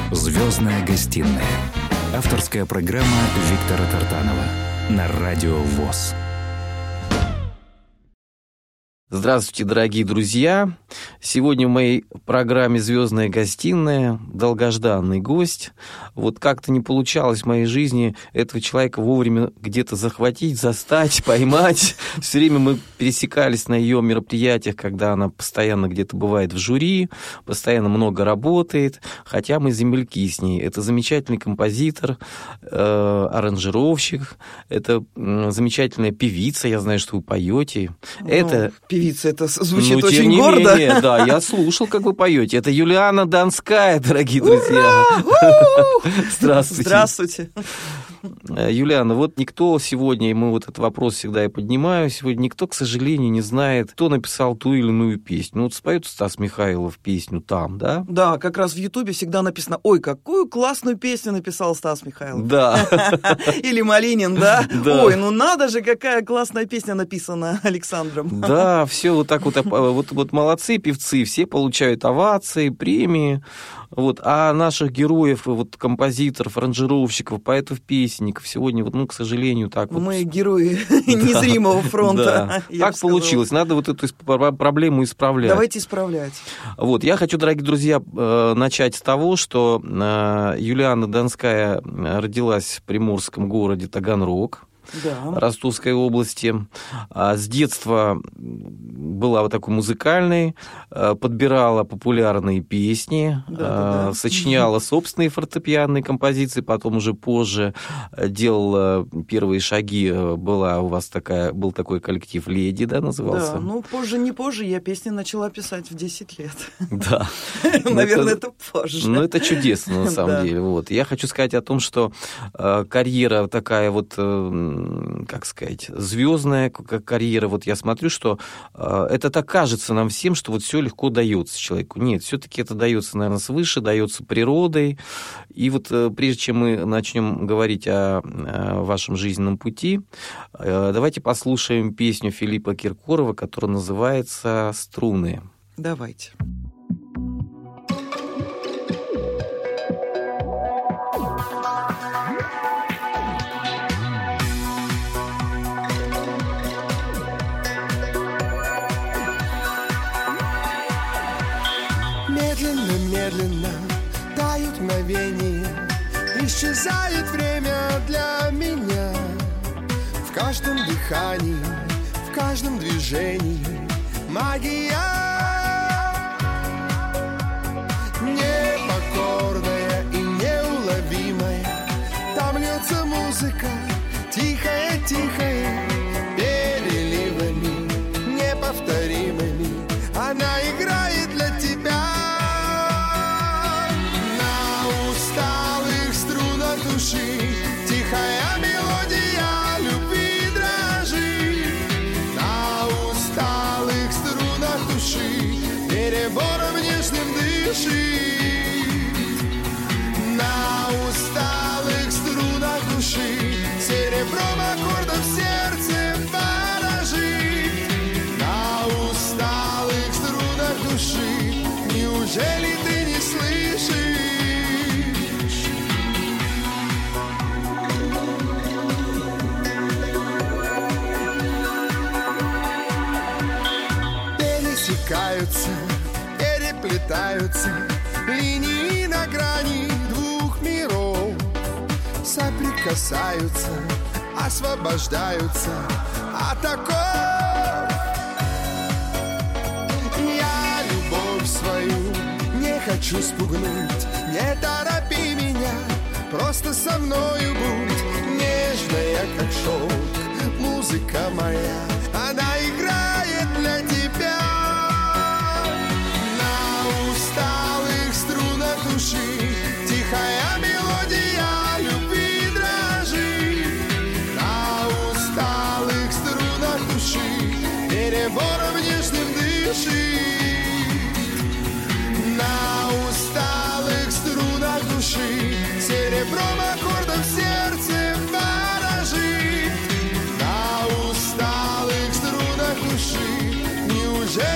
«Звездная гостиная». Авторская программа Виктора Тартанова на Радио ВОС. Здравствуйте, дорогие друзья! Сегодня в моей программе «Звездная гостиная» долгожданный гость. Вот как-то не получалось в моей жизни этого человека вовремя где-то захватить, застать, поймать. Все время мы пересекались на ее мероприятиях, когда она постоянно где-то бывает в жюри, постоянно много работает, хотя мы земляки с ней. Это замечательный композитор, аранжировщик, это замечательная певица, я знаю, что вы поете. Это... Певица, это звучит очень гордо. Менее, да, я слушал, как вы поете. Это Юлиана Донская, дорогие друзья. Здравствуйте. Здравствуйте. Юлиана, вот никто сегодня, и мы вот этот вопрос всегда и поднимаю, сегодня никто, к сожалению, не знает, кто написал ту или иную песню. Ну вот споет Стас Михайлов песню «Там», да? Да, как раз в Ютубе всегда написано: ой, какую классную песню написал Стас Михайлов. Да. Или Малинин, да? Да. Ой, ну надо же, какая классная песня написана Александром. Да, все вот так вот молодцы певцы, все получают овации, премии. Вот. А наших героев, вот, композиторов, аранжировщиков, поэтов, песенников сегодня, вот, ну, к сожалению, так вот... Мы герои незримого фронта. Да. Так получилось. Надо вот эту проблему исправлять. Давайте исправлять. Вот. Я хочу, дорогие друзья, начать с того, что Юлиана Донская родилась в приморском городе Таганрог, Да. Ростовской области. С детства была вот такой музыкальной, подбирала популярные песни, сочиняла собственные фортепианные композиции, потом уже позже делала первые шаги. У вас был такой коллектив «Леди», да, назывался? Да, ну не позже, я песни начала писать в 10 лет. Да. Наверное, это позже. Ну, это чудесно, на самом деле. Вот. Я хочу сказать о том, что карьера такая вот, как сказать, звездная карьера. Вот я смотрю, что это так кажется нам всем, что вот все легко дается человеку. Нет, все-таки это дается, наверное, свыше, дается природой. И вот прежде чем мы начнем говорить о вашем жизненном пути, давайте послушаем песню Филиппа Киркорова, которая называется «Струны». Давайте. Медленно тают мгновения, исчезает время для меня. В каждом дыхании, в каждом движении магия непокорная и неуловимая. Там льется музыка, тихая-тихая, переливами неповторимыми. Она играет для тебя. Тихая мелодия любви дрожит на усталых струнах души, перебором нежным дышит. На усталых струнах души серебром аккордов сердце ворожит. На усталых струнах души неужели ты не слышишь? Переплетаются линии на грани двух миров, соприкасаются, освобождаются от оков. Я любовь свою не хочу спугнуть, не торопи меня, просто со мною будь. Нежная, как шелк, музыка моя, она играет для тебя. Тихая мелодия любви дрожит на усталых струнах души, перебором нежным дышит. На усталых струнах души серебром аккордов сердце ворожит. На усталых струнах души неужели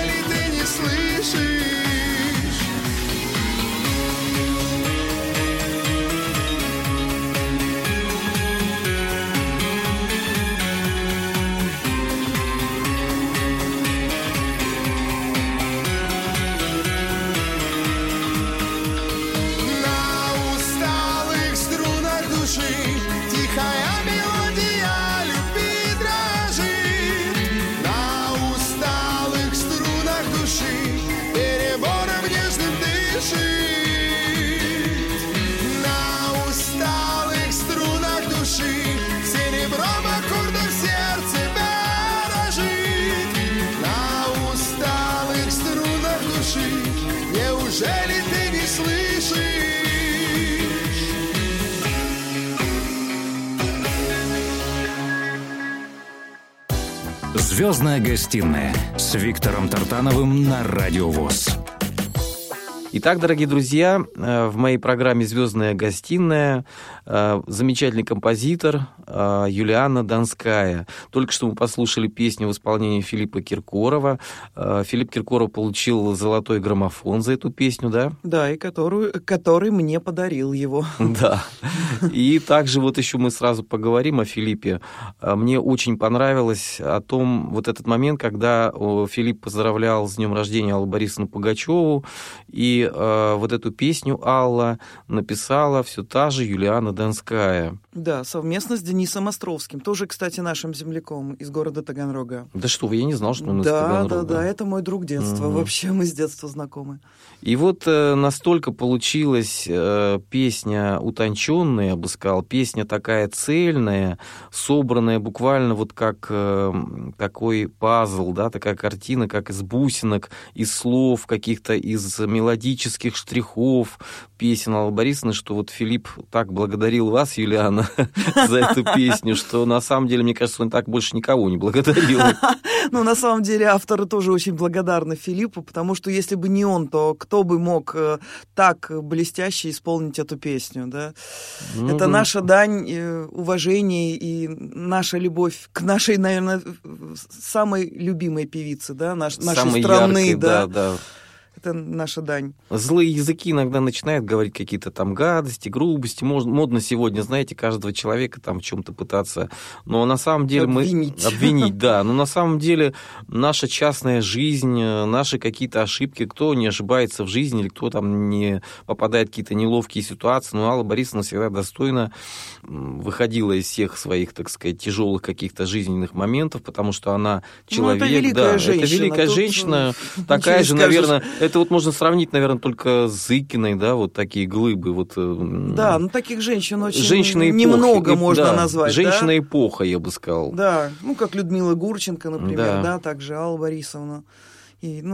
«Звездная гостиная» с Виктором Тартановым на Радио ВОС. Итак, дорогие друзья, в моей программе «Звездная гостиная» замечательный композитор Юлианна Донская. Только что мы послушали песню в исполнении Филиппа Киркорова. Филипп Киркоров получил золотой граммофон за эту песню, да? Да, и который мне подарил его. Да. И также вот еще мы сразу поговорим о Филиппе. Мне очень понравилось о том, вот этот момент, когда Филипп поздравлял с днем рождения Аллу Борисовну Пугачеву, и вот эту песню Алла написала все та же Юлианна Донская. Да, совместно с Денисом Островским, тоже, кстати, нашим земляком из города Таганрога. Да что вы, я не знал, что он из Таганрога. Да, это мой друг детства, вообще мы с детства знакомы. И вот настолько получилась песня утонченная, я бы сказал, песня такая цельная, собранная буквально вот как такой пазл, да, такая картина, как из бусинок, из слов каких-то, из мелодических штрихов песен Аллы Борисовны, что вот Филипп так благодарил вас, Юлианна, за эту песню, что на самом деле, мне кажется, он так больше никого не благодарил. Ну, на самом деле, авторы тоже очень благодарны Филиппу, потому что если бы не он, то кто бы мог так блестяще исполнить эту песню, да? Это наша дань уважения и наша любовь к нашей, наверное, самой любимой певице, да, нашей страны, яркой, да. Да. Это наша дань. Злые языки иногда начинают говорить какие-то там гадости, грубости. Модно сегодня, знаете, каждого человека там в чем-то пытаться. Но на самом деле обвинить, да. Но на самом деле наша частная жизнь, наши какие-то ошибки, кто не ошибается в жизни или кто там не попадает в какие-то неловкие ситуации. Но Алла Борисовна всегда достойно выходила из всех своих, так сказать, тяжелых каких-то жизненных моментов, потому что она человек. Это великая женщина. Это великая женщина. Такая же, наверное... Это вот можно сравнить, наверное, только с Зыкиной, да, вот такие глыбы. Вот, да, ну таких женщин очень немного можно назвать. Женщина-эпоха, я бы сказал. Да, ну как Людмила Гурченко, например, да, также Алла Борисовна. И,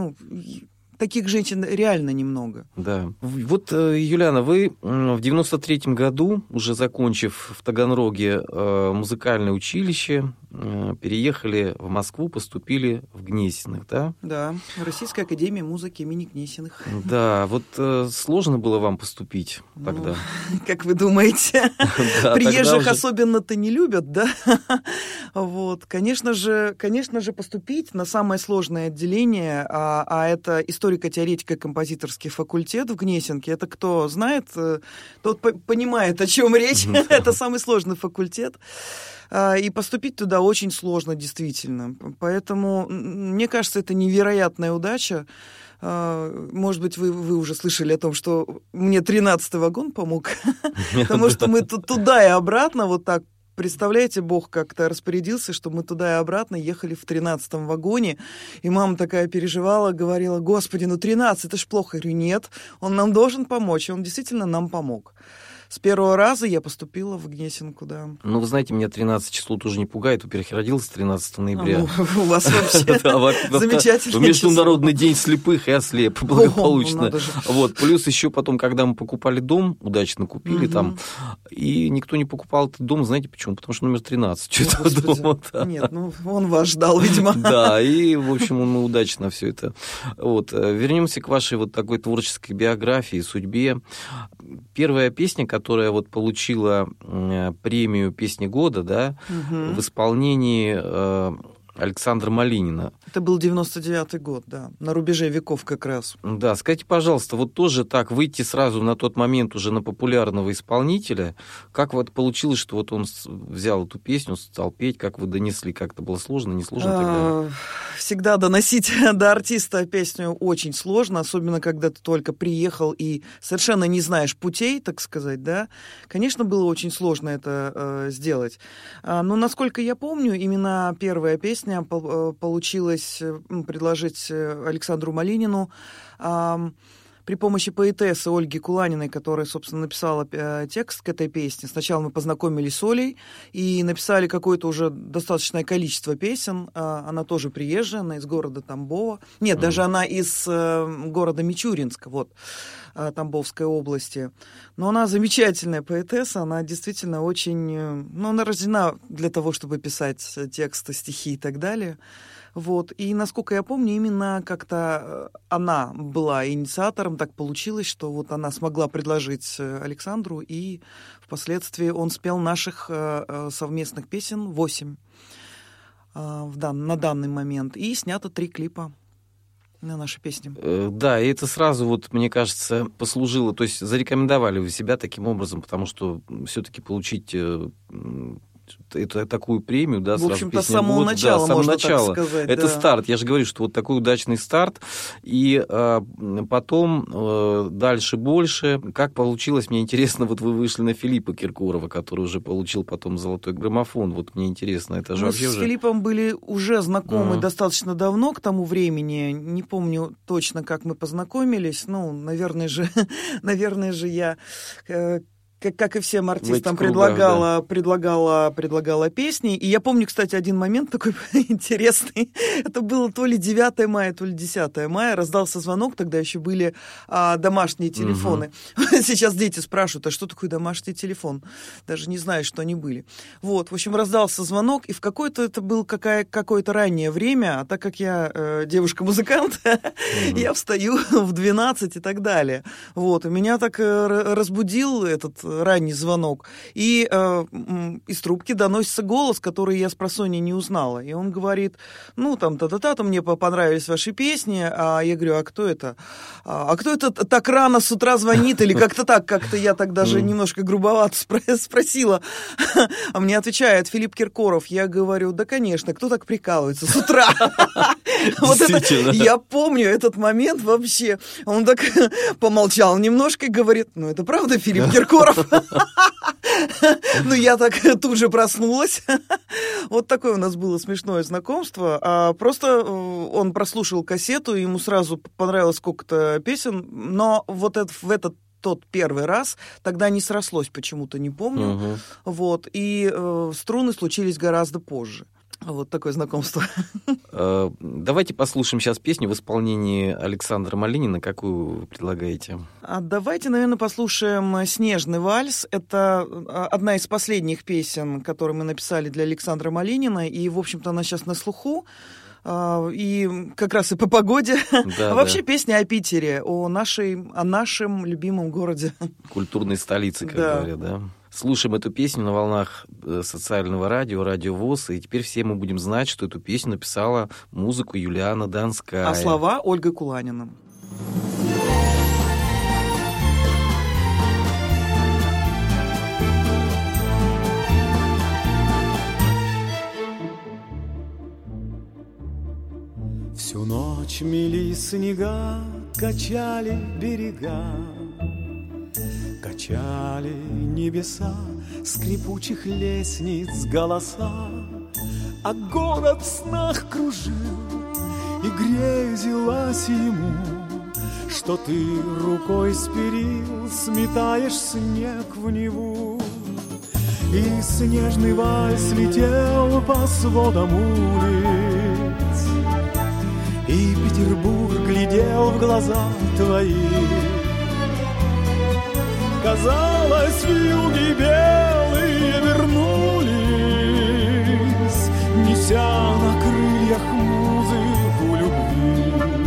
таких женщин реально немного. Да. Вот, Юлианна, вы в 93-м году, уже закончив в Таганроге музыкальное училище, переехали в Москву, поступили в Гнесиных, да? Да, Российская академия музыки имени Гнесиных. Да, вот сложно было вам поступить тогда? Как вы думаете? Приезжих особенно-то не любят, да? Вот, конечно же, поступить на самое сложное отделение, а это историко-теоретико-композиторский факультет в Гнесинке. Это кто знает, тот понимает, о чем речь. Это самый сложный факультет. И поступить туда очень сложно, действительно. Поэтому, мне кажется, это невероятная удача. Может быть, вы уже слышали о том, что мне 13-й вагон помог, потому что мы туда и обратно вот так. Представляете, Бог как-то распорядился, что мы туда и обратно ехали в 13-м вагоне, и мама такая переживала, говорила: «Господи, 13, это ж плохо». Я говорю: «Нет, он нам должен помочь», и он действительно нам помог. С первого раза я поступила в Гнесинку, да. Ну, вы знаете, меня 13 число тоже не пугает. Во-первых, я родился 13 ноября. У вас вообще замечательно. Международный день слепых, я слеп, благополучно. Вот, плюс еще потом, когда мы покупали дом, удачно купили там, и никто не покупал этот дом, знаете почему? Потому что номер 13 этого дома. Нет, он вас ждал, видимо. Да, и, в общем, мы удачно все это. Вот, вернемся к вашей вот такой творческой биографии, судьбе. Первая песня, которая вот получила премию «Песни года», да, в исполнении Александра Малинина. Это был 99-й год, да, на рубеже веков как раз. Да, скажите, пожалуйста, вот тоже так выйти сразу на тот момент уже на популярного исполнителя, как вот получилось, что вот он взял эту песню, стал петь, как вы донесли, как-то было сложно, не сложно тогда? Всегда доносить до артиста песню очень сложно, особенно когда ты только приехал и совершенно не знаешь путей, так сказать, да. Конечно, было очень сложно это сделать. Но, насколько я помню, именно первая песня получилось предложить Александру Малинину при помощи поэтессы Ольги Куланиной, которая, собственно, написала текст к этой песне. Сначала мы познакомились с Олей и написали какое-то уже достаточное количество песен. Она тоже приезжая, она из города Тамбова. Нет, даже она из города Мичуринска, вот. Тамбовской области. Но она замечательная поэтесса, она действительно очень... она рождена для того, чтобы писать тексты, стихи и так далее. Вот. И, насколько я помню, именно как-то она была инициатором, так получилось, что вот она смогла предложить Александру, и впоследствии он спел наших совместных песен 8 на данный момент. И снято 3 клипа на наши песни. Да, и это сразу, вот, мне кажется, послужило, то есть зарекомендовали вы себя таким образом, потому что все-таки получить... это такую премию, да, в общем-то, с самого начала, можно так сказать. Это старт. Я же говорю, что вот такой удачный старт. И потом дальше больше. Как получилось, мне интересно, вот вы вышли на Филиппа Киркорова, который уже получил потом золотой граммофон. Вот мне интересно, это же вообще с уже... Филиппом были уже знакомы достаточно давно к тому времени. Не помню точно, как мы познакомились. Наверное же я... Как и всем артистам, предлагала песни. И я помню, кстати, один момент такой интересный. Это было то ли 9 мая, то ли 10 мая. Раздался звонок, тогда еще были домашние телефоны. Сейчас дети спрашивают, а что такое домашний телефон? Даже не знаю, что они были. Вот, в общем, раздался звонок, и в какое-то это было какое-то раннее время, а так как я девушка-музыкант, я встаю в 12 и так далее. Вот, и меня так разбудил этот ранний звонок, и из трубки доносится голос, который я спросонья не узнала, и он говорит, та-та-та, мне понравились ваши песни, а я говорю, а кто это? А кто это так рано с утра звонит, или как-то так, как-то я так даже немножко грубовато спросила, а мне отвечает Филипп Киркоров, я говорю, да, конечно, кто так прикалывается с утра? Вот это, я помню этот момент вообще, он так помолчал немножко и говорит, это правда Филипп Киркоров? Я так тут же проснулась. Вот такое у нас было смешное знакомство. Просто он прослушал кассету, ему сразу понравилось сколько-то песен, но вот тот первый раз тогда не срослось почему-то, не помню. Вот, и струны случились гораздо позже. Вот такое знакомство. Давайте послушаем сейчас песню в исполнении Александра Малинина. Какую вы предлагаете? Давайте, наверное, послушаем «Снежный вальс». Это одна из последних песен, которые мы написали для Александра Малинина. И, в общем-то, она сейчас на слуху. И как раз и по погоде. Да, вообще песня о Питере, о нашем любимом городе. Культурной столице, как говорят, да? Слушаем эту песню на волнах социального радио, Радио ВОС, и теперь все мы будем знать, что эту песню написала музыку Юлиана Донская. А слова Ольга Куланина. Всю ночь мели снега, качали берега, качали небеса, скрипучих лестниц голоса, а город в снах кружил, и грезилось ему, что ты рукой с перил сметаешь снег в Неву. И снежный вальс летел по сводам улиц, и Петербург глядел в глаза твои. Казалось, вьюги белые вернулись, неся на крыльях музыку любви.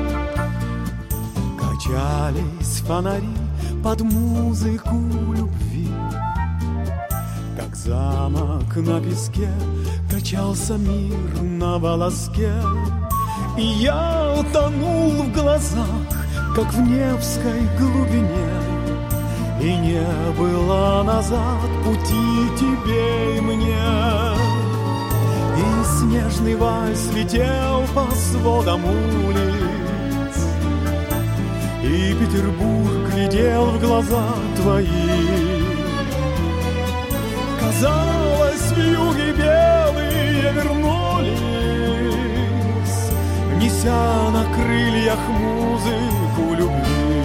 Качались фонари под музыку любви, как замок на песке качался мир на волоске. И я утонул в глазах, как в Невской глубине, и не было назад пути тебе и мне. И снежный вальс летел по сводам улиц, и Петербург глядел в глаза твои. Казалось, вьюги белые вернулись, неся на крыльях музыку любви.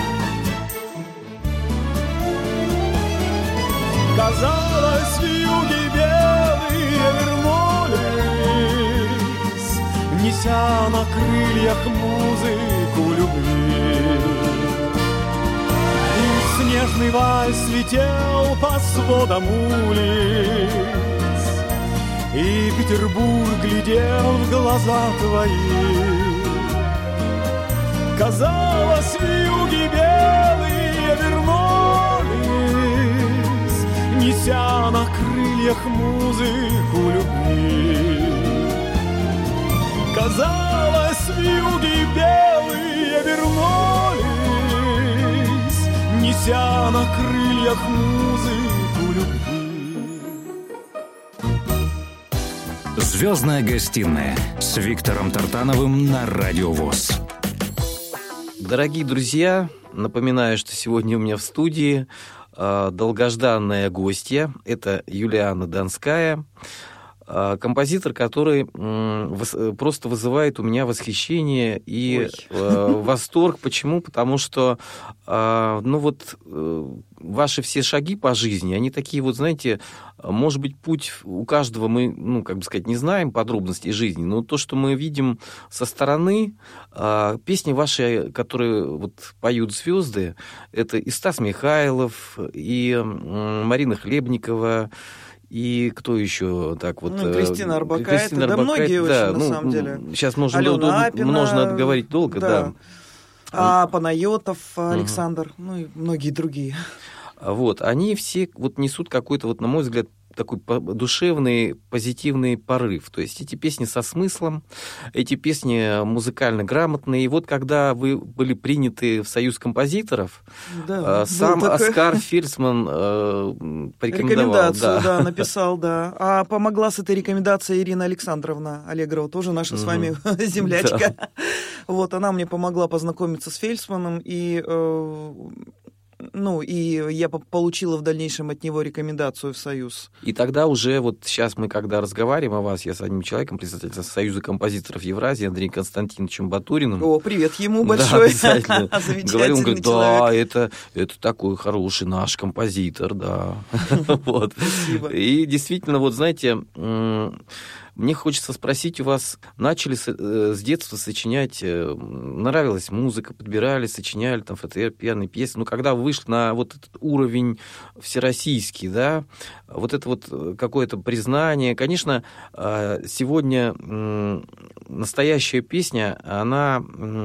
Казалось, вьюги неся на крыльях музыку любви. И снежный вальс летел по сводам улиц, и Петербург глядел в глаза твои. Казалось, вьюги белые вернулись, неся на крыльях музыку любви. Казалось, вьюги белые вернулись, неся на крыльях музыку любви. «Звездная гостиная» с Виктором Тартановым на Радио ВОС. Дорогие друзья, напоминаю, что сегодня у меня в студии долгожданная гостья. Это Юлиана Донская, композитор, который просто вызывает у меня восхищение и восторг. Почему? Потому что ваши все шаги по жизни, они такие вот, знаете, может быть, путь у каждого мы, не знаем подробностей жизни, но то, что мы видим со стороны, песни ваши, которые вот поют звезды, это и Стас Михайлов, и Марина Хлебникова, и кто еще так вот? Кристина Орбакайте, да, многие очень, на самом деле. Сейчас можно говорить долго, да. А Панайотов Александр, и многие другие. Вот, они все вот несут какой-то, вот, на мой взгляд, такой душевный, позитивный порыв. То есть эти песни со смыслом, эти песни музыкально грамотные. И вот когда вы были приняты в Союз композиторов, сам Оскар Фельдсман порекомендовал. Рекомендацию, написал, да. А помогла с этой рекомендацией Ирина Александровна Аллегрова, тоже наша с вами землячка. Да. Вот, она мне помогла познакомиться с Фельдсманом, и я получила в дальнейшем от него рекомендацию в Союз. И тогда уже, вот сейчас мы, когда разговариваем о вас, я с одним человеком, председателем Союза композиторов Евразии, Андреем Константиновичем Батуриным. О, привет ему большой. Да, обязательно. Замечательный он говорит, человек. Да, это такой хороший наш композитор, да. Спасибо. И действительно, вот знаете, мне хочется спросить у вас, начали с детства сочинять, нравилась музыка, подбирали, сочиняли там фортепианные песни, но когда вы вышли на вот этот уровень всероссийский, да, вот это вот какое-то признание, конечно, сегодня настоящая песня, она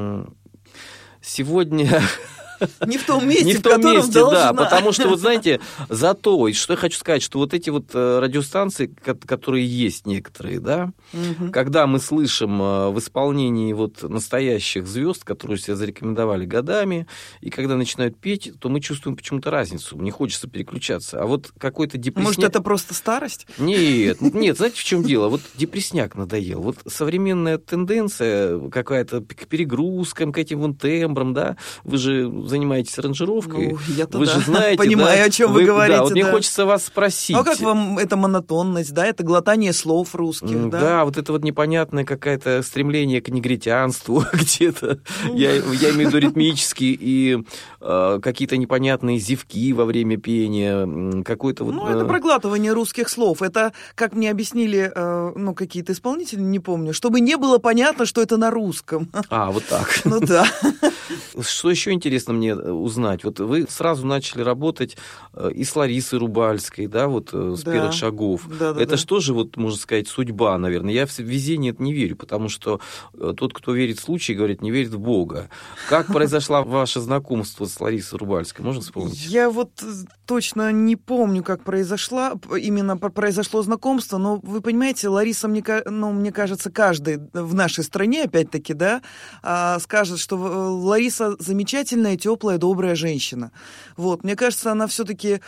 сегодня... Не в том месте, в котором должна. Да, потому что, вот знаете, зато, что я хочу сказать, что вот эти вот радиостанции, которые есть некоторые, да, когда мы слышим в исполнении вот настоящих звезд, которые себя зарекомендовали годами, и когда начинают петь, то мы чувствуем почему-то разницу, не хочется переключаться. А вот какой-то депрессняк... Может, это просто старость? Нет, знаете, в чем дело? Вот депрессняк надоел. Вот современная тенденция какая-то к перегрузкам, к этим вон тембрам, да, вы же занимаетесь аранжировкой, вы же знаете, понимаю, о чем вы говорите. Да, вот мне хочется вас спросить. А как вам эта монотонность, да, это глотание слов русских, да? Да, вот это вот непонятное какое-то стремление к негритянству где-то, я имею в виду ритмические, и какие-то непонятные зевки во время пения, какой-то вот... это проглатывание русских слов, это, как мне объяснили, какие-то исполнители, не помню, чтобы не было понятно, что это на русском. А, вот так. Ну да. Что еще интересно мне узнать? Вот вы сразу начали работать и с Ларисой Рубальской, да, вот с первых шагов. Это что же, вот, можно сказать, судьба, наверное. Я в везение это не верю, потому что тот, кто верит в случай, говорит, не верит в Бога. Как произошло ваше знакомство с Ларисой Рубальской? Можно вспомнить? Я вот точно не помню, как произошло знакомство, но вы понимаете, Лариса, мне кажется, каждый в нашей стране, опять-таки, да, скажет, что Лариса замечательная, теплая, добрая женщина. Вот, мне кажется, она все-таки,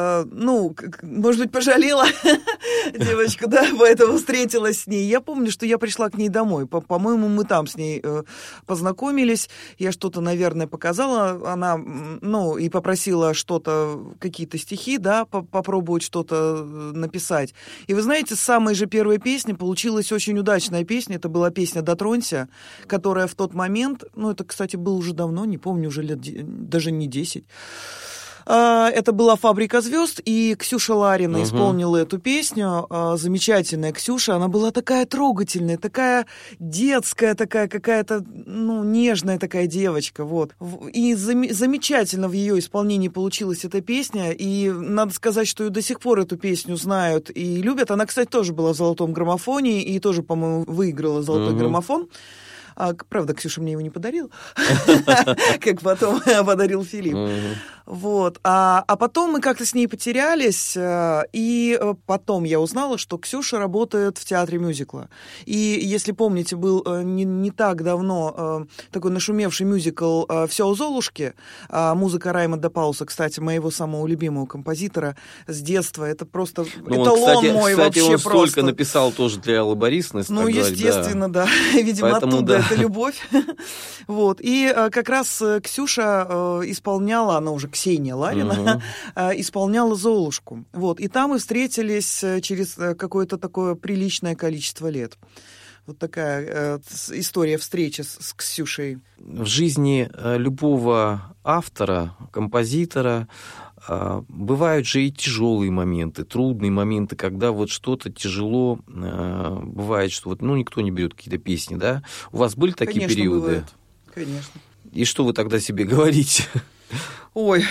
может быть, пожалела девочку, да, поэтому встретилась с ней. Я помню, что я пришла к ней домой. По-моему, мы там с ней познакомились. Я что-то, наверное, показала. Она, и попросила какие-то стихи, да, попробовать что-то написать. И вы знаете, с самой же первой песни получилась очень удачная песня. Это была песня «Дотронься», которая в тот момент, это, кстати, было уже давно, не помню, уже лет, даже не 10. Это была «Фабрика звезд», и Ксюша Ларина исполнила эту песню. Замечательная Ксюша, она была такая трогательная, такая детская, такая какая-то, нежная такая девочка, вот. И замечательно в ее исполнении получилась эта песня, и надо сказать, что и до сих пор эту песню знают и любят. Она, кстати, тоже была в «Золотом граммофоне» и тоже, по-моему, выиграла «Золотой граммофон». Правда, Ксюша мне его не подарила, как потом подарил Филипп. Вот. А потом мы как-то с ней потерялись, и потом я узнала, что Ксюша работает в театре мюзикла. И, если помните, был не так давно такой нашумевший мюзикл «Все о Золушке», музыка Раймонда Пауса, кстати, моего самого любимого композитора с детства. Это просто эталон мой вообще просто. Кстати, он столько написал тоже для Аллы Борисовны. Естественно, да. Видимо, оттуда эта любовь. Вот. И как раз Ксюша исполняла, она уже Ксения Ларина, исполняла «Золушку». Вот. И там мы встретились через какое-то такое приличное количество лет. Вот такая история встречи с Ксюшей. В жизни любого автора, композитора бывают же и тяжелые моменты, трудные моменты, когда вот что-то тяжело, бывает, что вот, никто не берет какие-то песни, да? У вас были такие периоды? Бывает. Конечно. И что вы тогда себе говорите? Ой,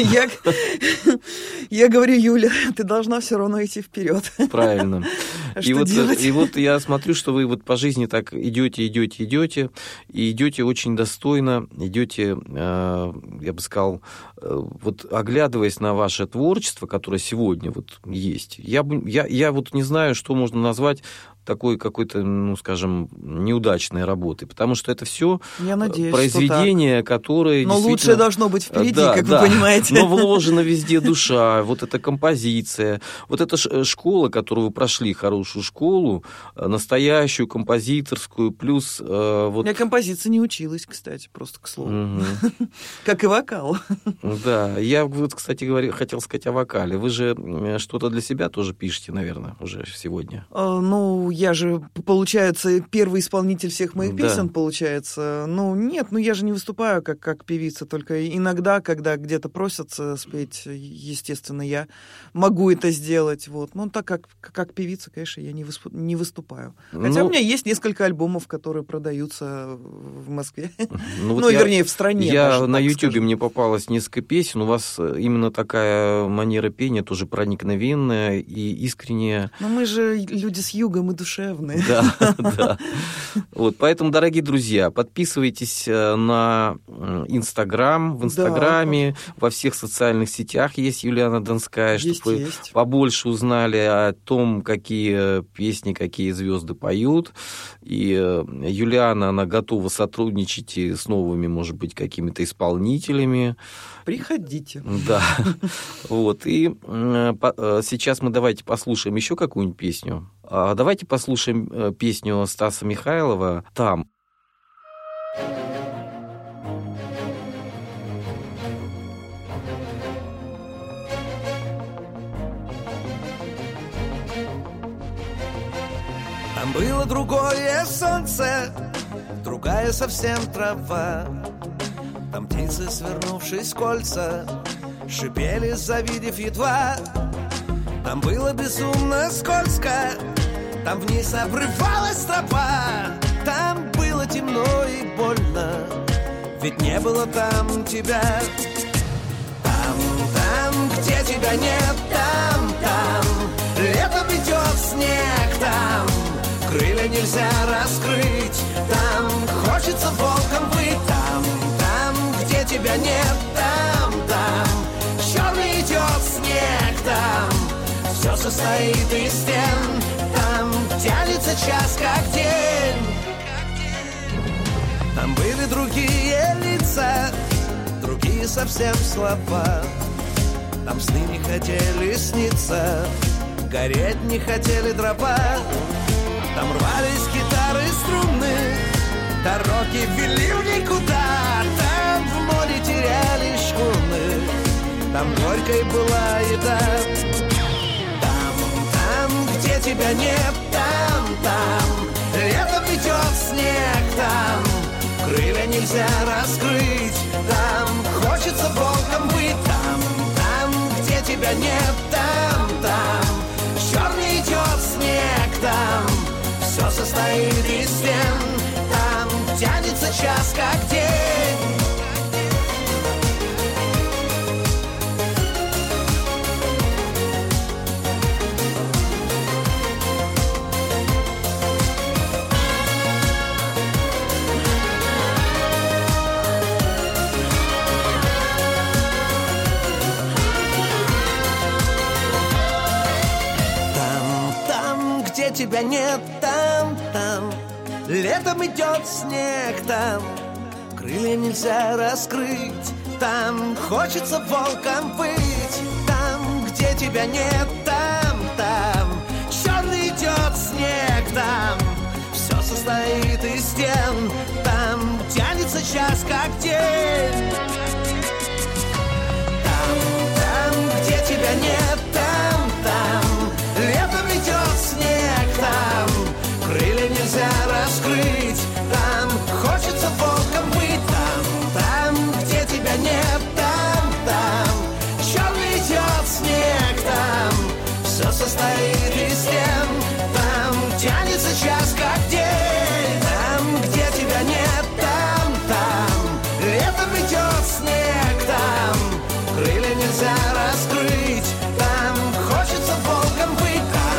я говорю, Юля, ты должна все равно идти вперед. Правильно. Что делать? И вот я смотрю, что вы вот по жизни так идете, и идете очень достойно, идете, я бы сказал, вот оглядываясь на ваше творчество, которое сегодня вот есть, я вот не знаю, что можно назвать такой какой-то, скажем, неудачной работой, потому что это все произведения, которые но лучшее должно быть впереди, как вы понимаете. Но вложена везде душа, вот эта композиция, вот эта школа, которую вы прошли, хорошую школу, настоящую, композиторскую, плюс... Я композиции не училась, кстати, просто к слову. Как и вокал. Да, я вот, кстати говоря, хотел сказать о вокале. Вы же что-то для себя тоже пишете, наверное, уже сегодня. Я же, получается, первый исполнитель всех моих песен, получается. Нет, я же не выступаю как певица, только иногда, когда где-то просятся спеть, естественно, я могу это сделать. Вот. Так как певица, конечно, я не выступаю. Хотя у меня есть несколько альбомов, которые продаются в Москве. Вернее, в стране. Я на Ютубе мне попалось несколько песен. У вас именно такая манера пения, тоже проникновенная и искренняя. Но мы же люди с юга, мы душевные. Да. Вот, поэтому, дорогие друзья, подписывайтесь на Инстаграм, в Инстаграме, во всех социальных сетях есть Юлиана Донская, чтобы вы побольше узнали о том, какие песни, какие звезды поют. И Юлиана, она готова сотрудничать и с новыми, может быть, какими-то исполнителями. Приходите. Да. Вот. И сейчас мы давайте послушаем еще какую-нибудь песню. Давайте послушаем песню Стаса Михайлова «Там». Там было другое солнце, другая совсем трава. Там птицы, свернувшись в кольца, шипели, завидев едва. Там было безумно скользко, там вниз обрывалась тропа. Там было темно и больно, ведь не было там тебя. Там, где тебя нет, там летом идет снег, там крылья нельзя раскрыть, там хочется волком быть. Там, где тебя нет, там черный идет снег, там все состоит из стен, там тянется час как день. Там были другие лица, другие совсем слова. Там сны не хотели сниться, гореть не хотели дрова. Там рвались гитары, струны, дороги вели в никуда. Там в море терялись шхуны, там горькой была еда. Там, где тебя нет, там летом идет снег, там крылья нельзя раскрыть, там хочется волком быть, там тебя нет, там черный идет снег, там все состоит из стен, там тянется час как день. Тебя нет, там летом идет снег, там крылья нельзя раскрыть, там хочется волком быть, там, где тебя нет, там черный идет снег, там все состоит из стен, там тянется час как день, там, где тебя нет, там летом идет снег, там крылья нельзя раскрыть, там хочется волком быть, там, где тебя нет, там черный идет снег, там все состоит из стен, там тянется час как день, там, где тебя нет, там летом идет снег, там крылья нельзя раскрыть, там хочется волком быть.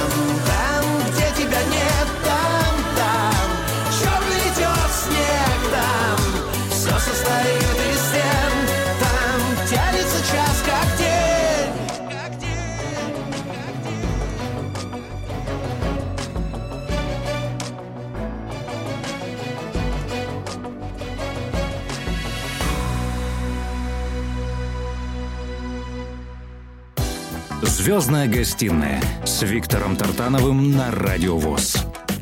Состоит из стен, там тянется час как день. «Звездная гостиная» с Виктором Тартановым на Радио ВОС.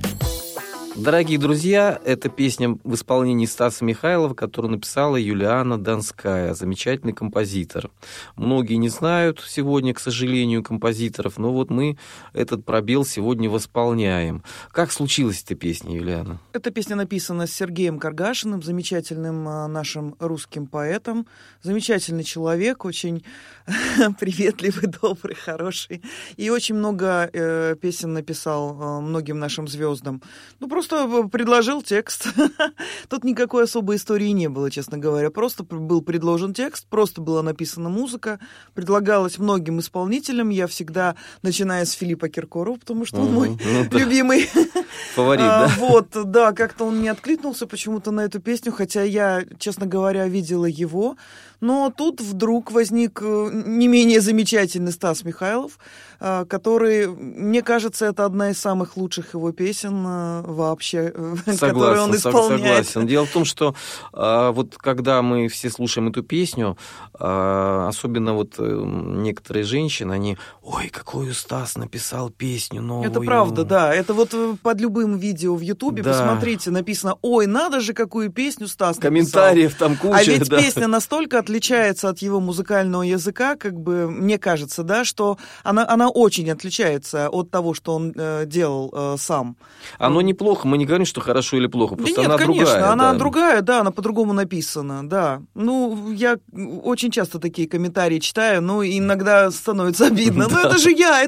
Дорогие друзья, это песня в исполнении Стаса Михайлова, которую написала Юлиана Донская, замечательный композитор. Многие не знают сегодня, к сожалению, композиторов, но вот мы этот пробел сегодня восполняем. Как случилась эта песня, Юлиана? Эта песня написана с Сергеем Каргашиным, замечательным нашим русским поэтом. Замечательный человек, очень приветливый, добрый, хороший. И очень много песен написал многим нашим звездам. Просто предложил текст. Тут никакой особой истории не было, честно говоря. Просто был предложен текст, просто была написана музыка, предлагалась многим исполнителям. Я всегда начинаю с Филиппа Киркорова, потому что он мой любимый фаворит, да? Вот, да, как-то он не откликнулся почему-то на эту песню, хотя я, честно говоря, видела его. Но тут вдруг возник не менее замечательный Стас Михайлов, который, мне кажется, это одна из самых лучших его песен вообще, которые он исполняет. Согласен. Дело в том, что вот когда мы все слушаем эту песню, особенно вот некоторые женщины, они, ой, какой Стас написал песню новую. Это правда, да. Это вот под любым видео в Ютубе, да. Посмотрите, написано, ой, надо же, какую песню Стас написал. Комментариев там куча. А ведь песня настолько отличается от его музыкального языка, как бы, мне кажется, да, что она очень отличается от того, что он делал сам. Оно неплохо, мы не говорим, что хорошо или плохо, просто да нет, она конечно, другая. Она да. другая, да, она по-другому написана, да. Ну, я очень часто такие комментарии читаю, ну, иногда становится обидно. Ну, это же я.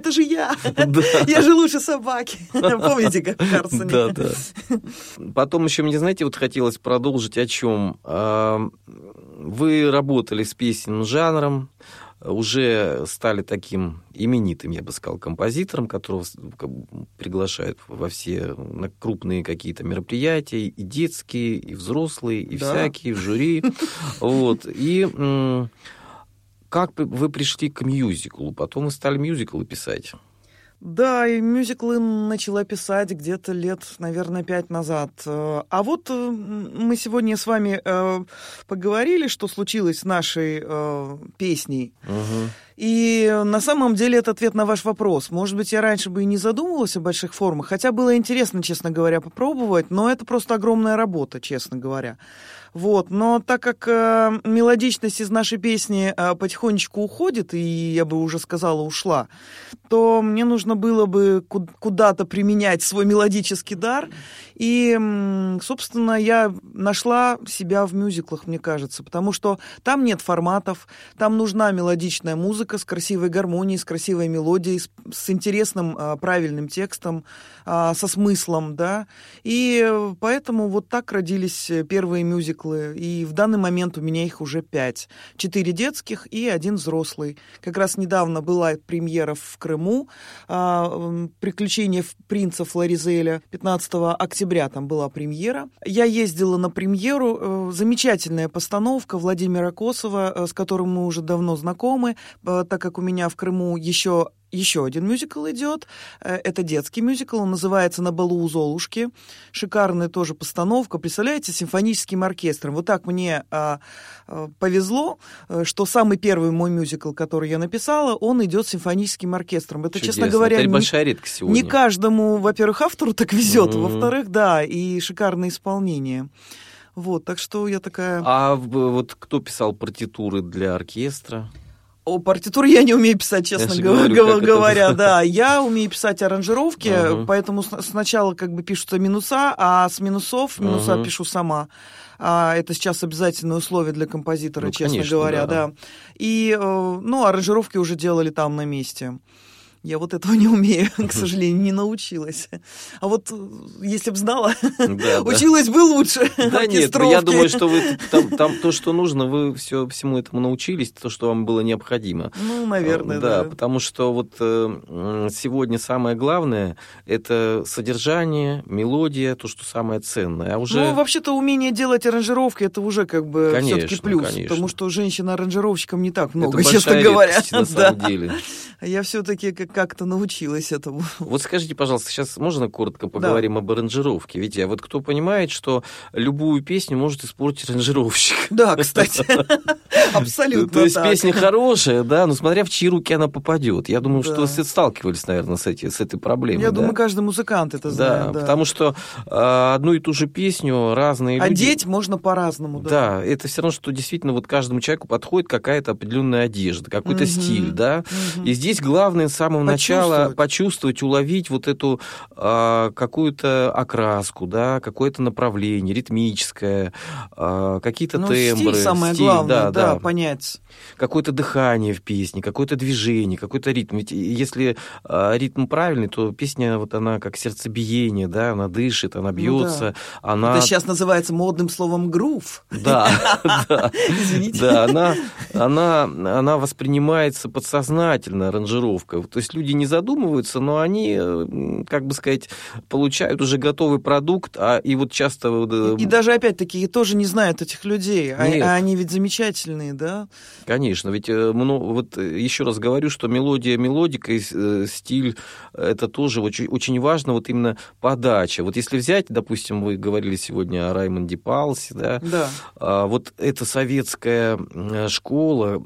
Я же лучше собаки. Помните, как в Карлсоне? Да. Потом еще мне, знаете, вот хотелось продолжить о чем. Вы работали с песенным жанром, уже стали таким именитым, я бы сказал, композитором, которого приглашают во все на крупные какие-то мероприятия, и детские, и взрослые, и да. всякие, в жюри. Вот. И как вы пришли к мюзиклу? Потом вы стали мюзиклы писать. Да, и мюзиклы начала писать где-то лет, наверное, 5 назад. А вот мы сегодня с вами поговорили, что случилось с нашей песней. Угу. И на самом деле это ответ на ваш вопрос. Может быть, я раньше бы и не задумывалась о больших формах, хотя было интересно, честно говоря, попробовать, но это просто огромная работа, честно говоря. Вот. Но так как мелодичность из нашей песни потихонечку уходит, и я бы уже сказала, ушла, то мне нужно было бы куда-то применять свой мелодический дар. И, собственно, я нашла себя в мюзиклах, мне кажется, потому что там нет форматов, там нужна мелодичная музыка, музыка с красивой гармонией, с красивой мелодией, с интересным, правильным текстом, со смыслом, да. И поэтому вот так родились первые мюзиклы. И в данный момент у меня их уже 5. 4 детских и 1 взрослый. Как раз недавно была премьера в Крыму. «Приключения принца Флоризеля». 15 октября там была премьера. Я ездила на премьеру. Замечательная постановка Владимира Косова, с которым мы уже давно знакомы, так как у меня в Крыму еще один мюзикл идет. Это детский мюзикл, он называется «На балу у Золушки». Шикарная тоже постановка. Представляете, с симфоническим оркестром. Вот так мне повезло, что самый первый мой мюзикл, который я написала, он идет с симфоническим оркестром. Это, чудесно. честно говоря, это большая редкость сегодня. Не каждому, во-первых, автору так везет, во-вторых, да, и шикарное исполнение. Вот, так что я такая... А вот кто писал партитуры для оркестра? Партитуры я не умею писать, честно говоря, да. Я умею писать аранжировки, поэтому сначала как бы пишутся минуса, а с минуса пишу сама. Это сейчас обязательное условие для композитора, честно конечно, говоря, да. И, аранжировки уже делали там на месте. Я вот этого не умею, к сожалению, не научилась. А вот если бы знала, училась бы лучше. Да нет, я думаю, что вы там то, что нужно, вы всему этому научились, то, что вам было необходимо. Ну, наверное, да. Да, потому что вот сегодня самое главное – это содержание, мелодия, то, что самое ценное. А уже... Ну, вообще-то умение делать аранжировки – это уже как бы все-таки плюс, потому что женщин-аранжировщикам не так много, честно говоря. Это большая редкость, на самом деле. Я все-таки как-то научилась этому. Вот скажите, пожалуйста, сейчас можно коротко поговорим об аранжировке? Ведь вот кто понимает, что любую песню может испортить аранжировщик. Да, кстати, абсолютно. То есть песня хорошая, да, но смотря в чьи руки она попадет. Я думаю, что вы сталкивались, наверное, с этой проблемой. Я думаю, каждый музыкант это знает. Да, потому что одну и ту же песню разные люди... Одеть можно по-разному. Да, это все равно, что действительно вот каждому человеку подходит какая-то определенная одежда, какой-то стиль, да. И здесь главное с самого начала почувствовать, уловить вот эту какую-то окраску, да, какое-то направление ритмическое, какие-то тембры. Стиль самое главное, да, понять. Какое-то дыхание в песне, какое-то движение, какой-то ритм. Ведь если ритм правильный, то песня, вот она как сердцебиение, да, она дышит, она бьется, она... Это сейчас называется модным словом грув. Да, извините. Да, она воспринимается подсознательно, аранжировка. То есть люди не задумываются, но они, как бы сказать, получают уже готовый продукт, и вот часто... И даже, опять-таки, тоже не знают этих людей, а они ведь замечательные, да? Конечно, ведь вот еще раз говорю, что мелодика и стиль, это тоже очень, очень важно, вот именно подача. Вот если взять, допустим, вы говорили сегодня о Раймонде Палсе, да. Вот эта советская школа,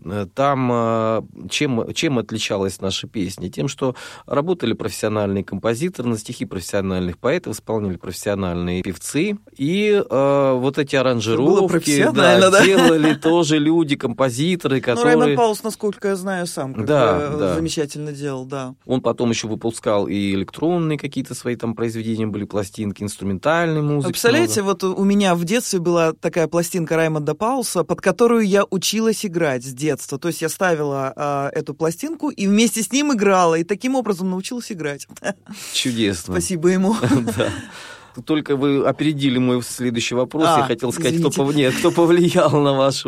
там чем отличалась наша песня? Тем, что работали профессиональные композиторы, на стихи профессиональных поэтов исполняли профессиональные певцы, и вот эти аранжировки делали тоже люди, композиторы, которые... Раймонд Паулс, насколько я знаю, сам замечательно делал, да. Он потом еще выпускал и электронные какие-то свои там произведения, были пластинки, инструментальной музыки. Представляете, вот у меня в детстве была такая пластинка Раймонда Паулса, под которую я училась играть с детства. То есть я ставила эту пластинку и вместе с ним играла, и таким образом научилась играть. Чудесно. Спасибо ему. Да. Только вы опередили мой следующий вопрос. Я хотел сказать, кто повлиял на ваш...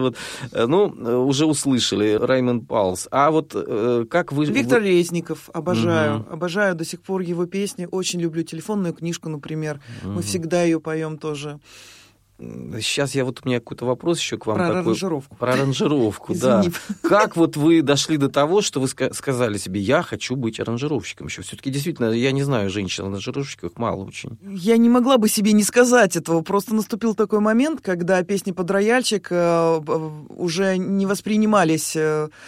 уже услышали, Раймонд Паулс. А вот как вы... Виктор Резников, обожаю. Обожаю до сих пор его песни. Очень люблю «Телефонную книжку», например. Мы всегда ее поем тоже. Сейчас у меня какой-то вопрос еще к вам. Про аранжировку. Про аранжировку, да. Как вот вы дошли до того, что вы сказали себе, я хочу быть аранжировщиком еще? Все-таки действительно, я не знаю женщин-аранжировщиков, мало очень. Я не могла бы себе не сказать этого. Просто наступил такой момент, когда песни под рояльчик уже не воспринимались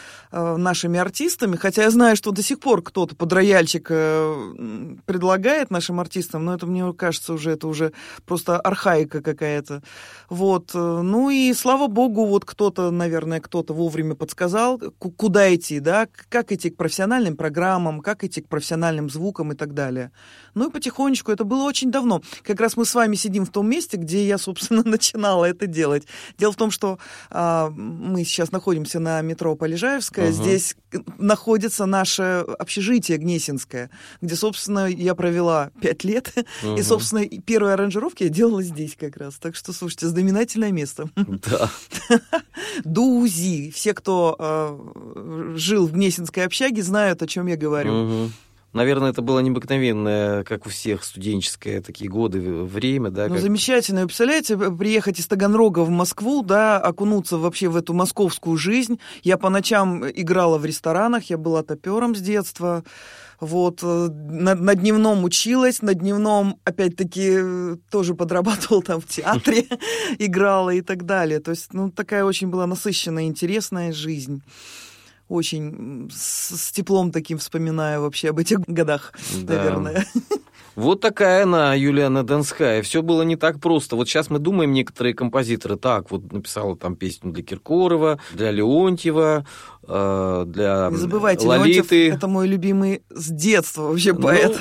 нашими артистами, хотя я знаю, что до сих пор кто-то под рояльчик предлагает нашим артистам, но это, мне кажется, это уже просто архаика какая-то. года. Вот. Ну и слава богу, вот кто-то, наверное, вовремя подсказал, куда идти, да, как идти к профессиональным программам, как идти к профессиональным звукам и так далее. Ну и потихонечку, это было очень давно. Как раз мы с вами сидим в том месте, где я, собственно, начинала это делать. Дело в том, что мы сейчас находимся на метро Полежаевская, здесь находится наше общежитие Гнесинское, где, собственно, я провела 5 лет, и, собственно, первые аранжировки я делала здесь как раз. Так что, слушайте, знаменательное место. Да. До УЗИ. Все, кто жил в Гнесинской общаге, знают, о чем я говорю. Наверное, это было необыкновенное, как у всех, студенческое такие годы, время, да? Ну, замечательно. Вы представляете, приехать из Таганрога в Москву, да, окунуться вообще в эту московскую жизнь. Я по ночам играла в ресторанах, я была топером с детства. Вот, на дневном училась, на дневном, опять-таки, тоже подрабатывала там в театре, играла и так далее. То есть, ну, такая очень была насыщенная, интересная жизнь. Очень с теплом таким вспоминаю вообще об этих годах, наверное. Вот такая она, Юлиана Донская. Все было не так просто. Вот сейчас мы думаем, некоторые композиторы, так, вот написала там песню для Киркорова, для Леонтьева, для не забывайте, Лолиты. Леонтьев — это мой любимый с детства вообще поэт.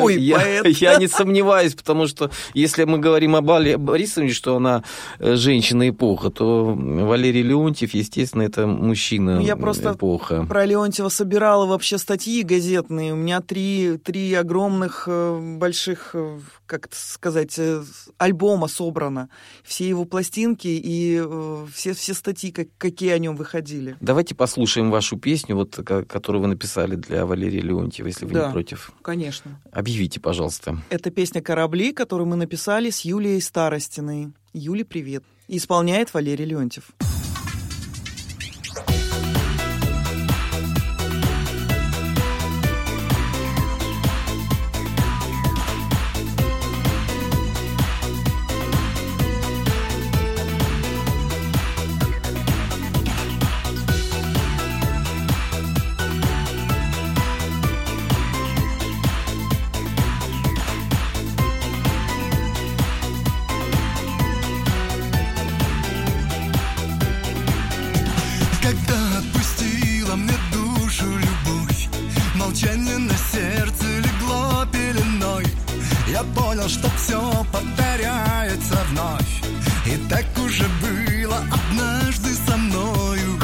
Я не сомневаюсь, потому что если мы говорим об Алле Борисовне, что она женщина-эпоха, то Валерий Леонтьев, естественно, это мужчина-эпоха. Я просто про Леонтьева собирала вообще статьи газетные. У меня три огромных, больших, как сказать, альбома собрано. Все его пластинки и все статьи, какие о нем выходили. Давайте послушаем вашу песню, вот, которую вы написали для Валерия Леонтьева, если вы не против. Конечно. Объявите, пожалуйста. Это песня «Корабли», которую мы написали с Юлией Старостиной. Юле, привет. Исполняет Валерий Леонтьев. Что все повторяется вновь. И так уже было однажды со мною.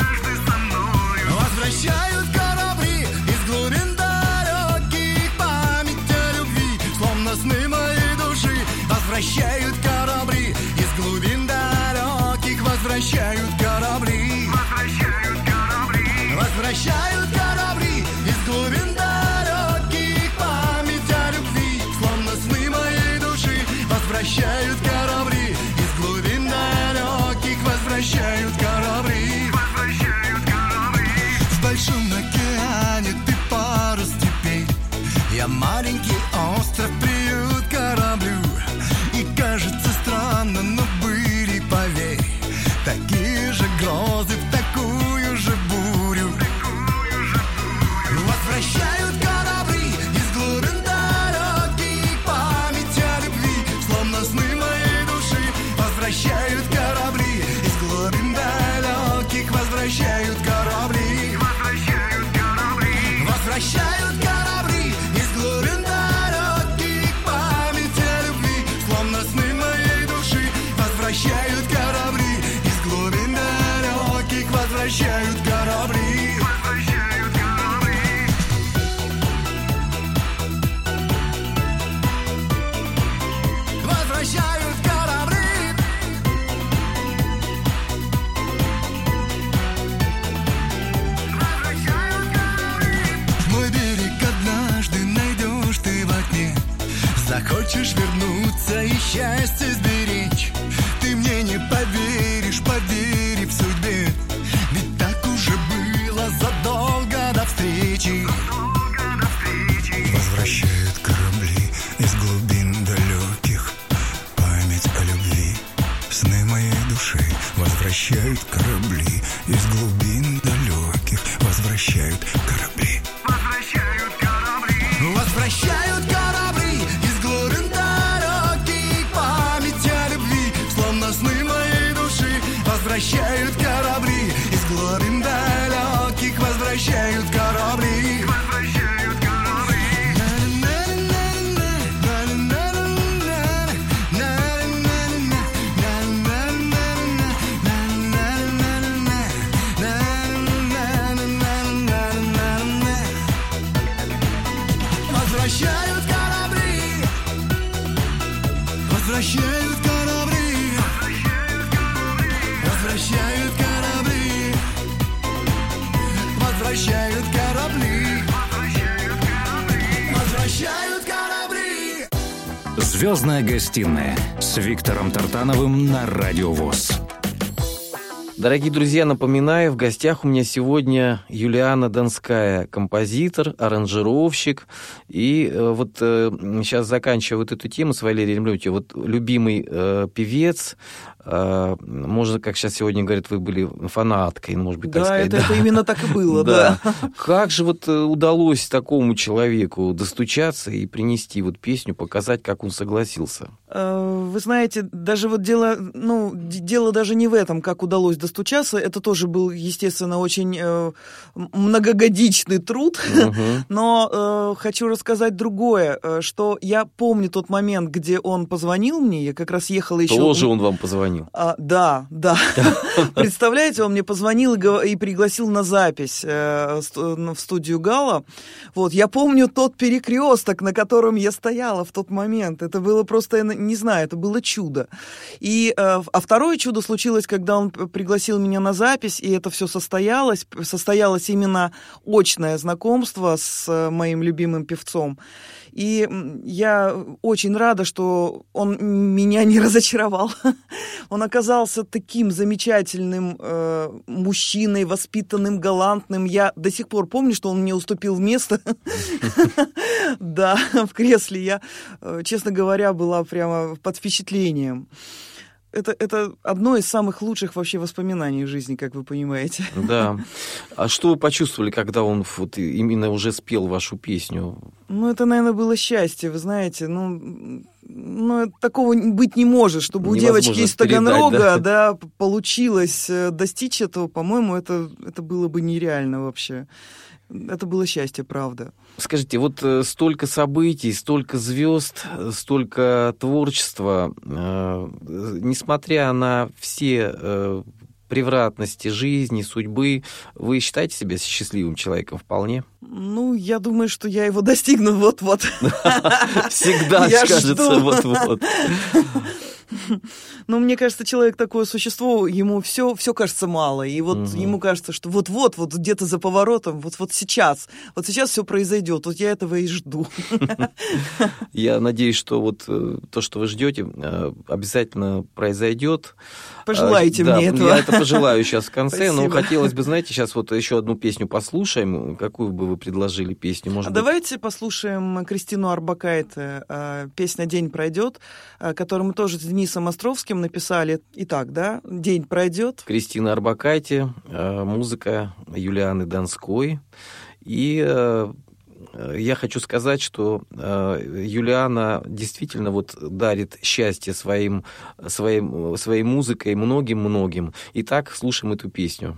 Возвращают корабли из глубин далеких, память о любви, словно сны моей души. Возвращают корабли из глубин далеких, возвращают корабли. Возвращают корабли из глубин далеких, память о любви, словно сны моей души. Возвращают корабли из глубин далеких, возвращают корабли. В большом океане ты пара степей, я маленький остров, приют кораблю. И кажется странно, но были, поверь, такие же грозы в такую же бурю. Возвращают корабли из глубин далеких, память о любви, словно сны моей души. Возвращают корабли из глубин далеких, возвращают корабли. Возвращают корабли из глубин далеких, память о любви, словно сны моей души. Возвращают корабли из глубин далеких, возвращают корабли. Захочешь вернуться и счастье сберечь, ты мне не поверишь, поверив судьбе. Ведь так уже было задолго до встречи. Возвращают корабли из глубин далеких, память о любви, сны моей души. Возвращают корабли из глубин далеких, возвращают корабли. Возвращают корабли. Возвращают корабли из глубин далеких, память о любви, возвращают корабли, из глубин далеких возвращают корабли. Возвращают корабли, возвращают корабли, возвращают корабли, возвращают корабли, возвращают корабли. «Звездная гостиная» с Виктором Тартановым на Радио ВОС. Дорогие друзья, напоминаю, в гостях у меня сегодня Юлиана Донская, композитор, аранжировщик. И вот сейчас заканчивая вот эту тему с Валерием Ремлёвичем, вот любимый певец, можно, как сейчас сегодня говорят, вы были фанаткой, может быть, так сказать. Это именно так и было, да. Как же вот удалось такому человеку достучаться и принести вот песню, показать, как он согласился? Вы знаете, даже вот дело даже не в этом, как удалось достучаться. Это тоже был, естественно, очень многогодичный труд. Но хочу рассказать другое, что я помню тот момент, где он позвонил мне, я как раз ехала еще... Тоже он вам позвонил? Да. Представляете, он мне позвонил и пригласил на запись в студию Гала. Вот, я помню тот перекресток, на котором я стояла в тот момент. Это было просто, не знаю, это было чудо. А второе чудо случилось, когда он пригласил меня на запись, и это все состоялось. Состоялось именно очное знакомство с моим любимым певцом. И я очень рада, что он меня не разочаровал. Он оказался таким замечательным мужчиной, воспитанным, галантным. Я до сих пор помню, что он мне уступил место. Да, в кресле. Я, честно говоря, была прямо под впечатлением. Это одно из самых лучших вообще воспоминаний в жизни, как вы понимаете. Да. А что вы почувствовали, когда он вот именно уже спел вашу песню? Это, наверное, было счастье, вы знаете. Такого быть не может, чтобы невозможно у девочки из Таганрога получилось достичь этого. По-моему, это было бы нереально вообще. Это было счастье, правда. Скажите, вот столько событий, столько звезд, столько творчества, несмотря на все превратности жизни, судьбы, вы считаете себя счастливым человеком вполне? Я думаю, что я его достигну вот-вот. Всегда кажется вот-вот. Мне кажется, человек такое существо, ему все кажется мало. И вот ему кажется, что вот-вот, вот где-то за поворотом, вот сейчас все произойдет. Вот я этого и жду. Я надеюсь, что вот то, что вы ждете, обязательно произойдет. Пожелайте мне этого. Я это пожелаю сейчас в конце. Спасибо. Но хотелось бы, знаете, сейчас вот еще одну песню послушаем. Какую бы вы предложили песню? Может быть? Давайте послушаем Кристину Орбакайте. Песня «День пройдет», которую мы тоже с Денисом Островским написали. Итак, да, «День пройдет». Кристина Орбакайте, музыка Юлианы Донской. И я хочу сказать, что Юлиана действительно вот дарит счастье своей музыкой многим-многим. Итак, слушаем эту песню.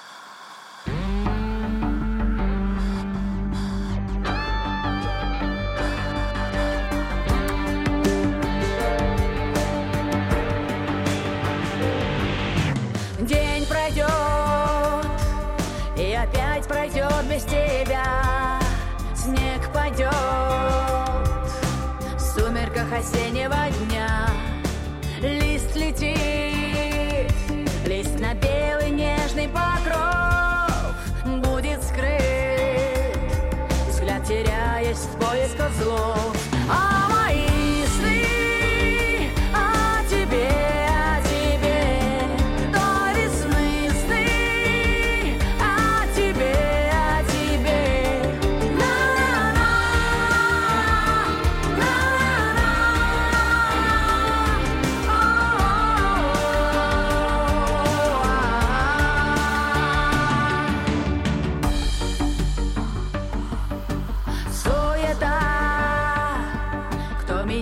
День пройдет, и опять пройдет без тебя. Снег пойдет в сумерках осеннего дня. Лист летит, лист на белый нежный покров будет скрыт, взгляд теряясь в поисках слов. А мои сны о тебе, до весны сны о тебе.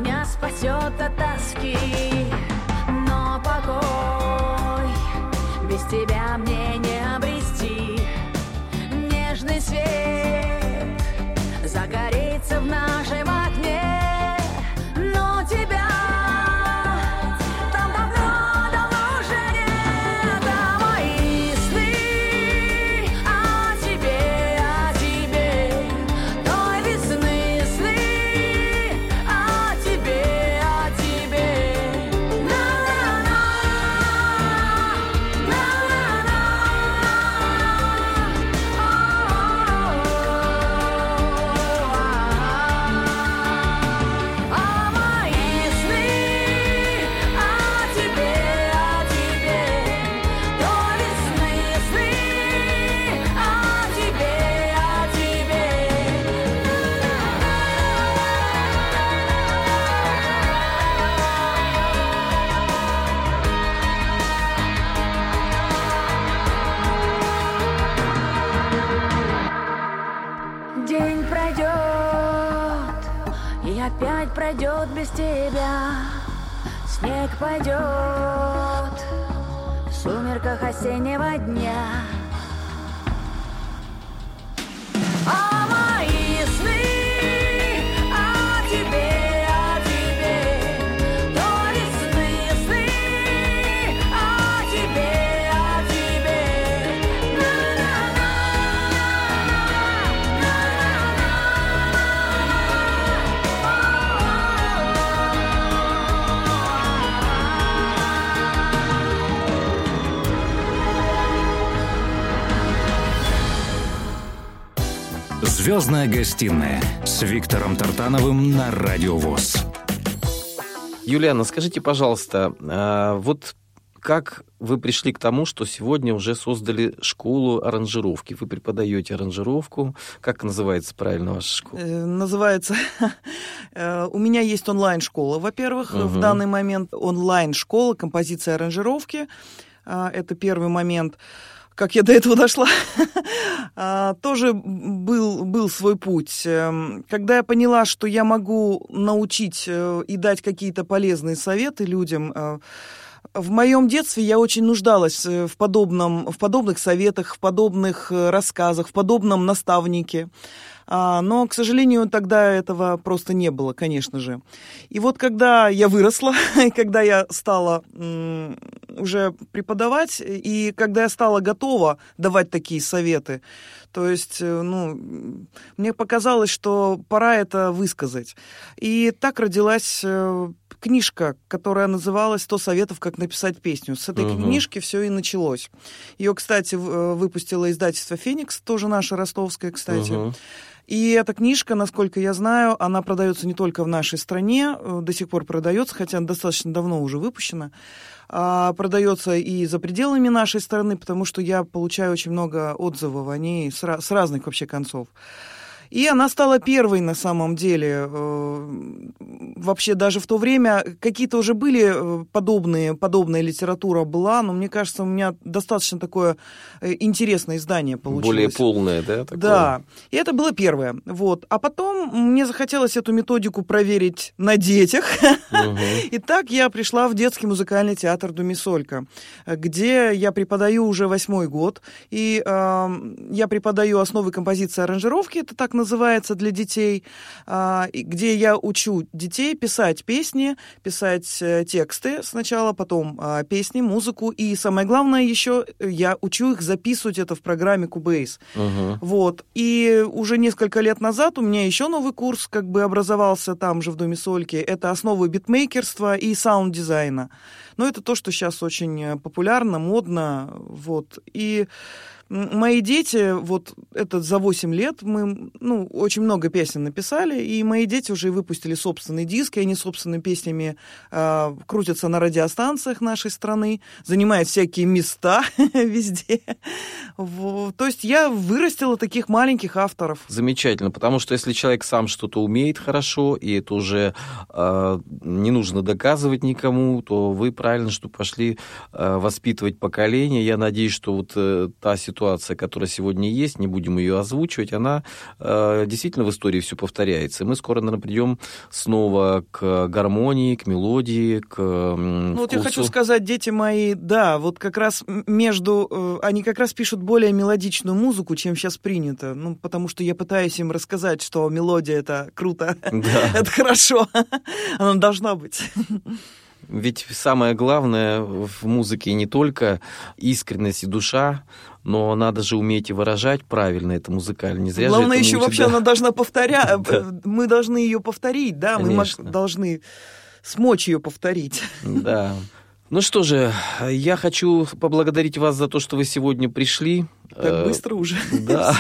Спасет от тоски, но покой без тебя мне не обрести. Нежный свет загорится в нашем окне, но тебя там давно уже нет. А мои сны о тебе, той весны сны о тебе, на-на-на, на-на-на, а мои сны о тебе, той весны сны о тебе, День пройдет, и опять пройдет без тебя. Снег пойдет в сумерках осеннего дня. А мои сны о тебе, той весны сны о тебе, на-на-на, «Звездная гостиная» с Виктором Тартановым на Радио ВОС. Юлиана, скажите, пожалуйста, вот как вы пришли к тому, что сегодня уже создали школу аранжировки? Вы преподаете аранжировку. Как называется правильно ваша школа? Называется... У меня есть онлайн-школа, во-первых. В данный момент онлайн-школа композиции аранжировки. Это первый момент. Как я до этого дошла, тоже был свой путь. Когда я поняла, что я могу научить и дать какие-то полезные советы людям, в моем детстве я очень нуждалась в подобных советах, в подобных рассказах, в подобном наставнике. Но, к сожалению, тогда этого просто не было, конечно же. И вот когда я выросла, и когда я стала уже преподавать, и когда я стала готова давать такие советы, то есть, мне показалось, что пора это высказать. И так родилась книжка, которая называлась «100 советов, как написать песню». С этой книжки все и началось. Ее, кстати, выпустило издательство «Феникс», тоже наше ростовское, кстати. И эта книжка, насколько я знаю, она продается не только в нашей стране, до сих пор продается, хотя достаточно давно уже выпущена, продается и за пределами нашей страны, потому что я получаю очень много отзывов о ней с разных вообще концов. И она стала первой на самом деле. Вообще даже в то время какие-то уже были подобная литература была, но мне кажется, у меня достаточно такое интересное издание получилось. Более полное, да? Такое? Да. И это было первое. Вот. А потом мне захотелось эту методику проверить на детях. И так я пришла в детский музыкальный театр «Думисолька», где я преподаю уже 8-й год. И я преподаю основы композиции аранжировки, это так называется для детей, где я учу детей писать песни, писать тексты сначала, потом песни, музыку, и самое главное еще я учу их записывать это в программе Cubase. Вот. И уже несколько лет назад у меня еще новый курс как бы образовался там же в Думисольке. Это основы битмейкерства и саунд-дизайна. Но это то, что сейчас очень популярно, модно. Вот. И мои дети, вот это за 8 лет, мы очень много песен написали, и мои дети уже выпустили собственный диск, и они собственными песнями крутятся на радиостанциях нашей страны, занимают всякие места везде. Вот. То есть я вырастила таких маленьких авторов. Замечательно, потому что если человек сам что-то умеет хорошо, и это уже не нужно доказывать никому, то вы правильно, что пошли воспитывать поколение. Я надеюсь, что вот та ситуация, ситуация, которая сегодня есть, не будем ее озвучивать, она действительно в истории все повторяется. Мы скоро, наверное, придем снова к гармонии, к мелодии, к вкусу. Вот я хочу сказать, дети мои, да, вот как раз они как раз пишут более мелодичную музыку, чем сейчас принято. Ну, потому что я пытаюсь им рассказать, что мелодия — это круто, это хорошо, она должна быть. Ведь самое главное в музыке не только искренность и душа, но надо же уметь и выражать правильно это музыкально. Не зря главное же еще учат, вообще она должна повторять. Мы должны ее повторить, да, конечно. Мы должны смочь ее повторить. Да. Ну что же, я хочу поблагодарить вас за то, что вы сегодня пришли. Так быстро уже. Да.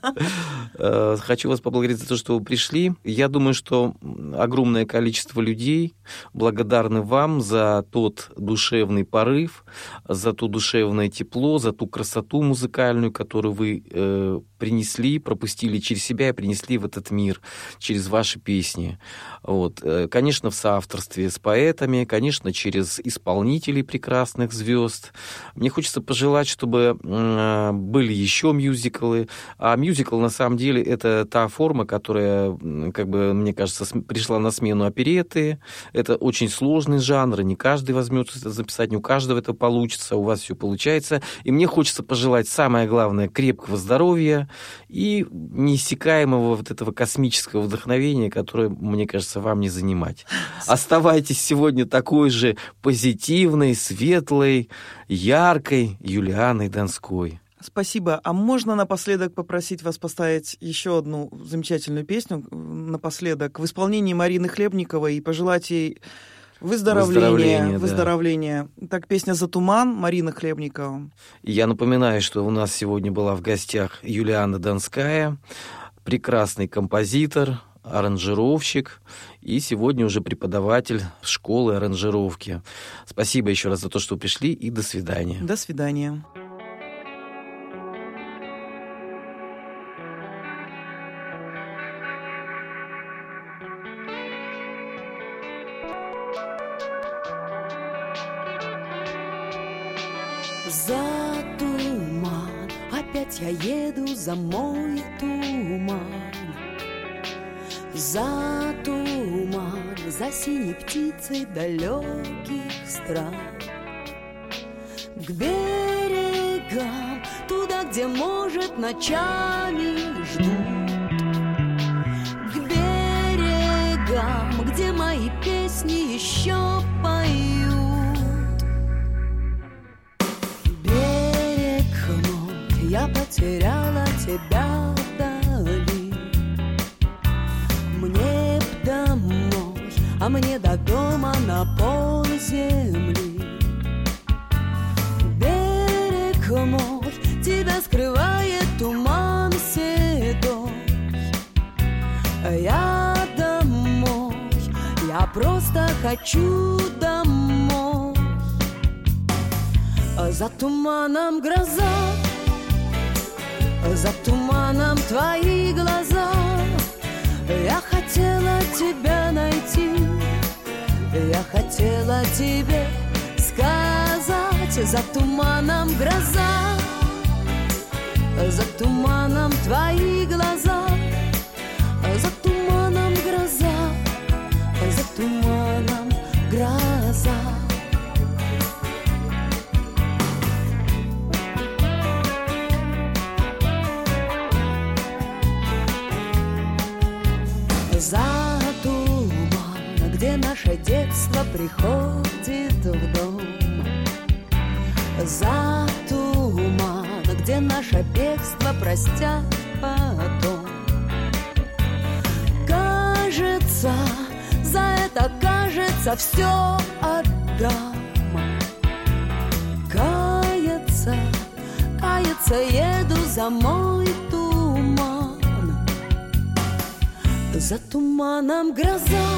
Хочу вас поблагодарить за то, что вы пришли. Я думаю, что огромное количество людей благодарны вам за тот душевный порыв, за то душевное тепло, за ту красоту музыкальную, которую вы принесли, пропустили через себя и принесли в этот мир через ваши песни. Вот. Конечно, в соавторстве с поэтами, конечно, через исполнителей прекрасных звезд. Мне хочется пожелать, чтобы были еще мюзиклы. А мюзикл, на самом деле, это та форма, которая, как бы, мне кажется, пришла на смену оперетты. Это очень сложный жанр, и не каждый возьмется это записать, не у каждого это получится, у вас все получается. И мне хочется пожелать, самое главное, крепкого здоровья и неиссякаемого вот этого космического вдохновения, которое, мне кажется, вам не занимать. Оставайтесь сегодня такой же позитивной, светлой, яркой Юлианой Донской. Спасибо. А можно напоследок попросить вас поставить еще одну замечательную песню напоследок в исполнении Марины Хлебниковой и пожелать ей выздоровления. Да. Так, песня «За туман», Марина Хлебникова. Я напоминаю, что у нас сегодня была в гостях Юлиана Донская, прекрасный композитор, аранжировщик и сегодня уже преподаватель школы аранжировки. Спасибо еще раз за то, что пришли, и до свидания. До свидания. За туман, опять я еду за мой туман. За туман, за синей птицей далеких стран. К берегам, туда, где, может, ночами ждут. К берегам, где мои песни еще поют. Я потеряла тебя вдали. Мне б домой, а мне до дома на полземли. Берег мой, тебя скрывает туман седой. Я домой, я просто хочу домой. За туманом гроза, за туманом твои глаза. Я хотела тебя найти, я хотела тебе сказать. За туманом гроза, за туманом твои глаза. За туманом гроза, за туманом гроза. За туман, где наше детство приходит в дом. За туман, где наше бегство простят потом. Кажется, за это, кажется, все отдам. Каяться, еду за мой туман. За туманом гроза,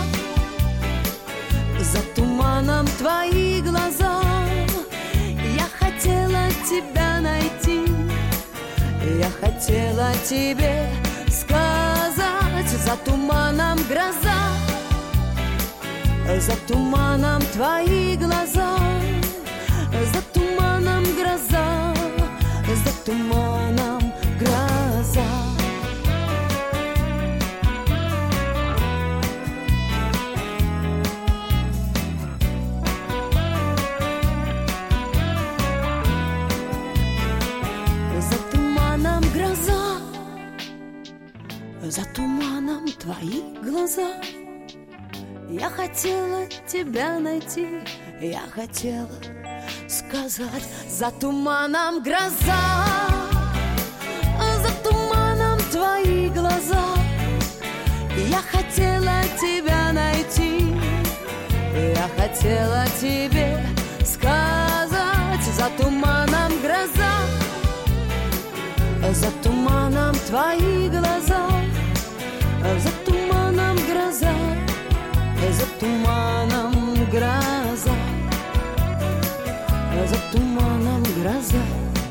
за туманом твои глаза. Я хотела тебя найти, я хотела тебе сказать. За туманом гроза, за туманом твои глаза. За туманом гроза, за туманом гроза. За туманом гроза, за туманом твои глаза. Я хотела тебя найти, я хотела сказать. За туманом гроза, за туманом твои глаза. Я хотела тебя найти, я хотела тебе сказать. За туманом гроза, за туманом твои глаза. За туманом гроза, за туманом гроза. За туманом гроза.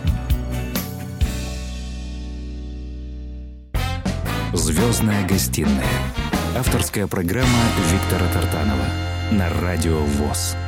«Звездная гостиная». Авторская программа Виктора Тартанова на Радио ВОС.